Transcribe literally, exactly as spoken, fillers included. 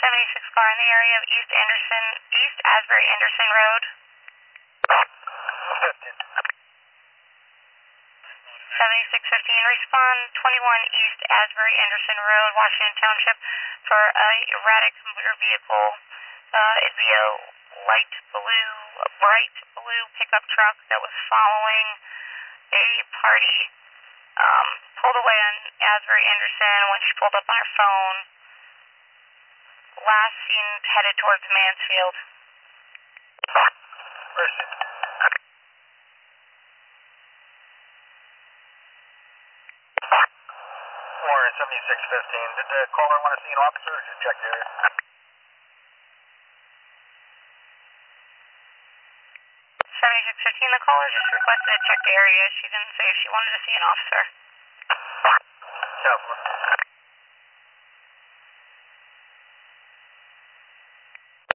seventy-six car in the area of East Anderson, East Asbury Anderson Road. seventy-six fifteen, respond twenty-one East Asbury Anderson Road, Washington Township, for a erratic motor vehicle. Uh, it'd be a light blue, a bright blue pickup truck that was following a party. Um, pulled away on Asbury Anderson when she pulled up on her phone. Last seen headed towards Mansfield. Where's she? Warren, seventy-six fifteen. Did the caller want to see an officer or just check the area? seventy-six fifteen, the caller just requested to check the area. She didn't say if she wanted to see an officer. Counselor.